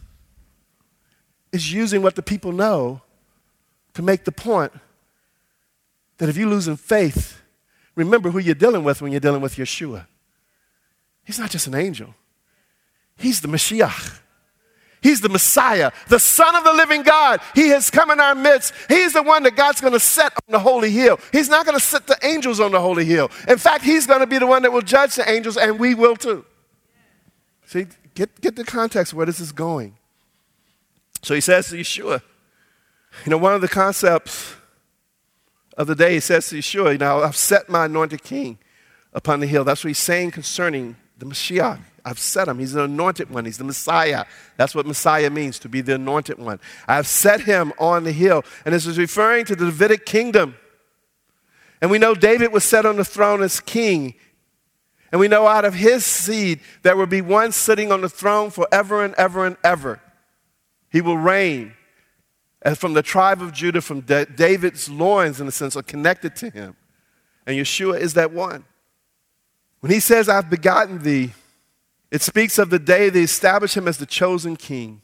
is using what the people know to make the point that if you lose in faith, remember who you're dealing with when you're dealing with Yeshua. He's not just an angel. He's the Mashiach. He's the Messiah, the Son of the living God. He has come in our midst. He's the one that God's going to set on the holy hill. He's not going to set the angels on the holy hill. In fact, he's going to be the one that will judge the angels, and we will too. See, get, get the context of where this is going. So he says to Yeshua, you know, one of the concepts of the day, he says to Yeshua, you know, I've set my anointed king upon the hill. That's what he's saying concerning the Mashiach. I've set him. He's the anointed one. He's the Messiah. That's what Messiah means, to be the anointed one. I've set him on the hill. And this is referring to the Davidic kingdom. And we know David was set on the throne as king. And we know out of his seed there will be one sitting on the throne forever and ever and ever. He will reign. And from the tribe of Judah, from da- David's loins, in a sense, are connected to him. And Yeshua is that one. When he says, I've begotten thee, it speaks of the day they established him as the chosen king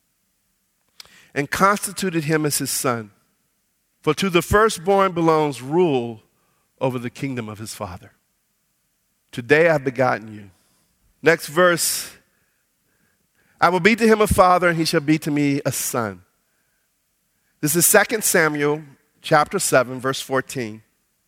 and constituted him as his son. For to the firstborn belongs rule over the kingdom of his father. Today I've begotten you. Next verse, I will be to him a father, and he shall be to me a son. This is Second Samuel chapter seven, verse fourteen.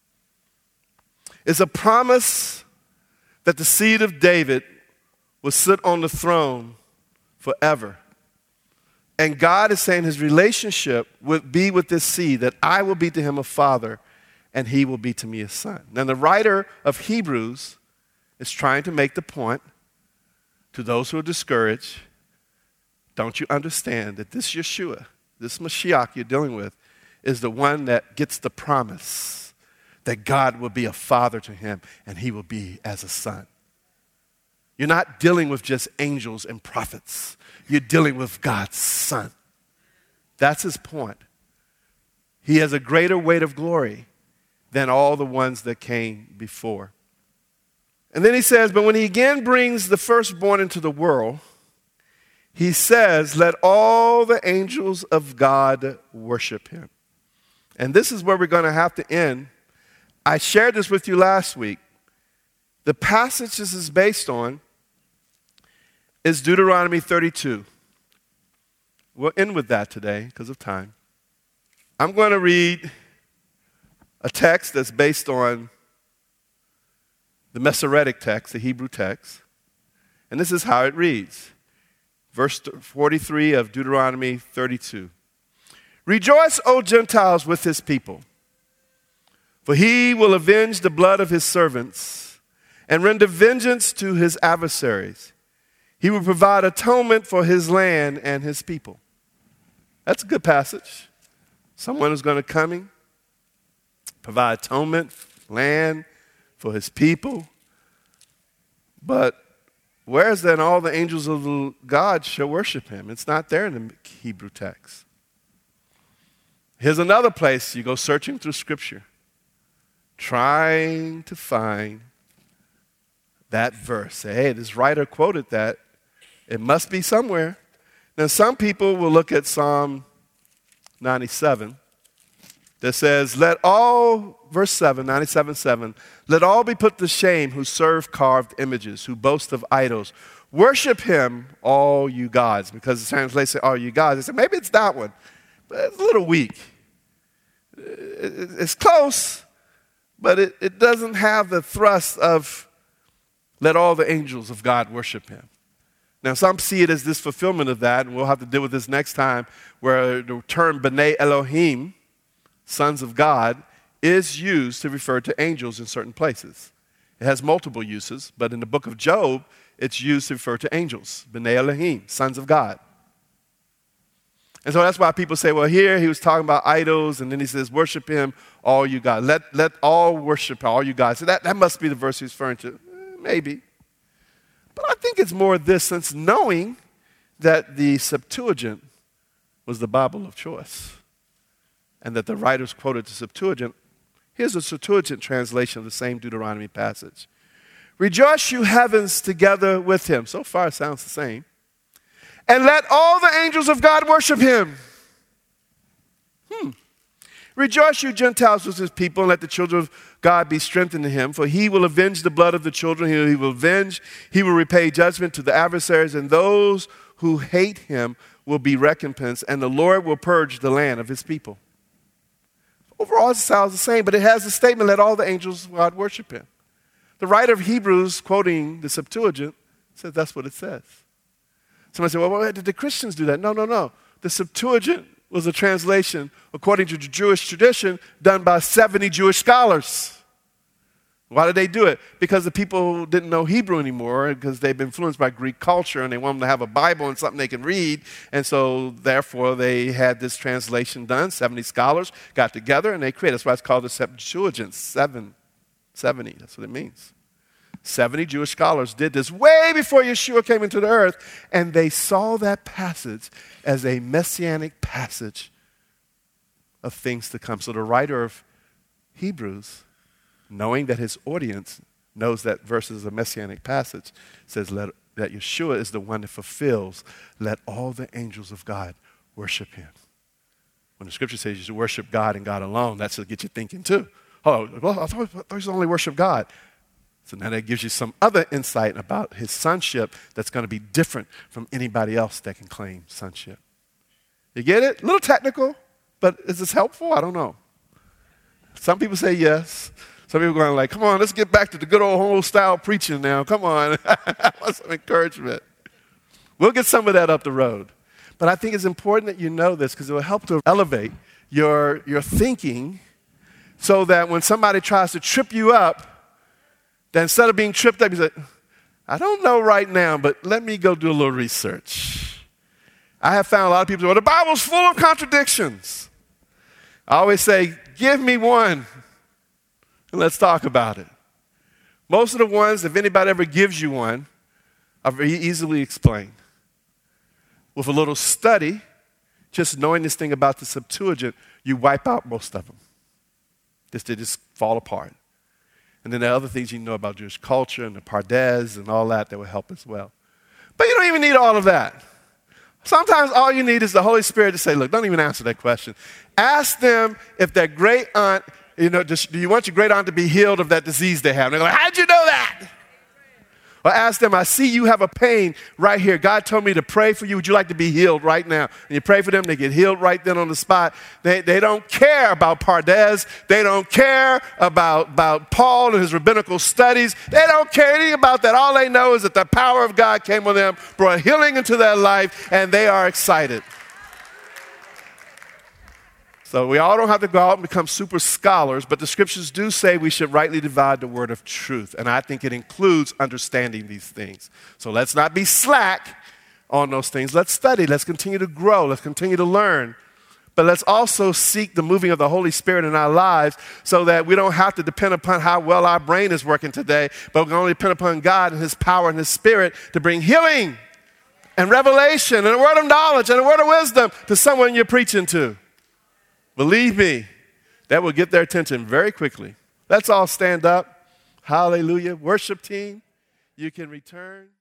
It's a promise that the seed of David will sit on the throne forever. And God is saying his relationship would be with this seed, that I will be to him a father, and he will be to me a son. Now the writer of Hebrews is trying to make the point to those who are discouraged, don't you understand that this Yeshua, this Mashiach you're dealing with, is the one that gets the promise that God will be a father to him and he will be as a son. You're not dealing with just angels and prophets. You're dealing with God's son. That's his point. He has a greater weight of glory than all the ones that came before. And then he says, but when he again brings the firstborn into the world, he says, let all the angels of God worship him. And this is where we're going to have to end. I shared this with you last week. The passage this is based on is Deuteronomy thirty-two. We'll end with that today because of time. I'm going to read a text that's based on the Masoretic text, the Hebrew text. And this is how it reads. Verse forty-three of Deuteronomy thirty-two. Rejoice, O Gentiles, with his people, for he will avenge the blood of his servants and render vengeance to his adversaries. He will provide atonement for his land and his people. That's a good passage. Someone is going to come in, provide atonement, land for his people. But where's then all the angels of God shall worship him? It's not there in the Hebrew text. Here's another place you go searching through Scripture, trying to find that verse. Say, hey, this writer quoted that. It must be somewhere. Now, some people will look at Psalm ninety-seven that says, let all, verse seven, ninety-seven seven, let all be put to shame who serve carved images, who boast of idols. Worship him, all you gods. Because the translation say, all you gods. They say, maybe it's that one, but it's a little weak. It's close, but it, it doesn't have the thrust of let all the angels of God worship him. Now, some see it as this fulfillment of that, and we'll have to deal with this next time, where the term B'nai Elohim, sons of God, is used to refer to angels in certain places. It has multiple uses, but in the book of Job, it's used to refer to angels, B'nai Elohim, sons of God. And so that's why people say, well, here he was talking about idols, and then he says, worship him, all you God. Let, let all worship all you God. So that, that must be the verse he's referring to. Maybe. But I think it's more this, since knowing that the Septuagint was the Bible of choice and that the writers quoted the Septuagint, here's a Septuagint translation of the same Deuteronomy passage. Rejoice, you heavens, together with him. So far it sounds the same. And let all the angels of God worship him. Hmm. Rejoice, you Gentiles, with his people, and let the children of God be strengthened in him. For he will avenge the blood of the children. He will avenge, he will repay judgment to the adversaries, and those who hate him will be recompensed, and the Lord will purge the land of his people. Overall, it sounds the same, but it has the statement, let all the angels of God worship him. The writer of Hebrews, quoting the Septuagint, says that's what it says. Somebody said, well, why did the Christians do that? No, no, no. The Septuagint was a translation, according to the Jewish tradition, done by seventy Jewish scholars. Why did they do it? Because the people didn't know Hebrew anymore, because they've been influenced by Greek culture, and they wanted to have a Bible and something they can read. And so, therefore, they had this translation done. seventy scholars got together, and they created. That's why it's called the Septuagint, seven, seventy. That's what it means. seventy Jewish scholars did this way before Yeshua came into the earth, and they saw that passage as a messianic passage of things to come. So the writer of Hebrews, knowing that his audience knows that verse is a messianic passage, says let, that Yeshua is the one that fulfills, let all the angels of God worship him. When the scripture says you should worship God and God alone, that's to get you thinking too. Oh, well, I thought, I thought you should only worship God. So now that gives you some other insight about his sonship that's going to be different from anybody else that can claim sonship. You get it? A little technical, but is this helpful? I don't know. Some people say yes. Some people are going like, come on, let's get back to the good old home style preaching now. Come on. I want some encouragement. We'll get some of that up the road. But I think it's important that you know this because it will help to elevate your, your thinking so that when somebody tries to trip you up, that instead of being tripped up, you say, I don't know right now, but let me go do a little research. I have found a lot of people say, well, the Bible's full of contradictions. I always say, give me one, and let's talk about it. Most of the ones, if anybody ever gives you one, are very easily explained. With a little study, just knowing this thing about the Septuagint, you wipe out most of them. Just, they just fall apart. And then there are other things you know about Jewish culture and the Pardes and all that that will help as well. But you don't even need all of that. Sometimes all you need is the Holy Spirit to say, look, don't even answer that question. Ask them if their great aunt, you know, do you want your great aunt to be healed of that disease they have? And they're like, how'd you know that? Or ask them, I see you have a pain right here. God told me to pray for you. Would you like to be healed right now? And you pray for them, they get healed right then on the spot. They, they don't care about Pardes. They don't care about, about Paul and his rabbinical studies. They don't care anything about that. All they know is that the power of God came on them, brought healing into their life, and they are excited. So we all don't have to go out and become super scholars, but the scriptures do say we should rightly divide the word of truth. And I think it includes understanding these things. So let's not be slack on those things. Let's study. Let's continue to grow. Let's continue to learn. but let's also seek the moving of the Holy Spirit in our lives so that we don't have to depend upon how well our brain is working today, but we can only depend upon God and his power and his Spirit to bring healing and revelation and a word of knowledge and a word of wisdom to someone you're preaching to. Believe me, that will get their attention very quickly. Let's all stand up. Hallelujah. Worship team, you can return.